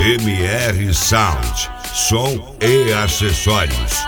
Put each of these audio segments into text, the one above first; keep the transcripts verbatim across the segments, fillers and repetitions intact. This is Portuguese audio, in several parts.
M R Sound, som e acessórios.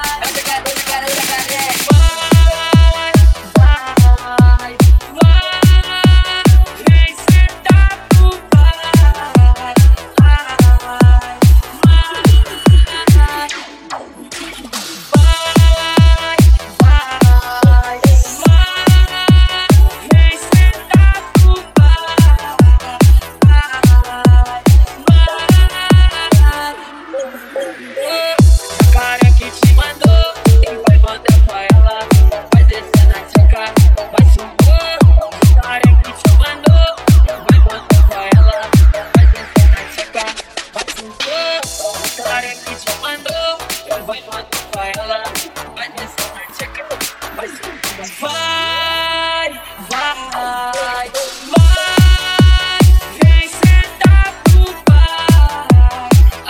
Vai, vai, vai, vem sentar pro pai.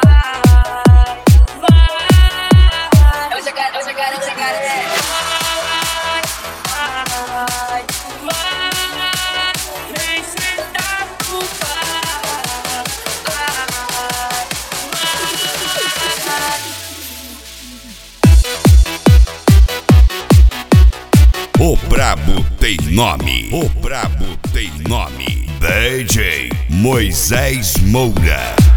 Vai, eu já quero, eu já quero, eu já quero. Vai, vai, vem sentar pro pai. O brabo tem nome, o brabo tem nome. D J Moisés Moura.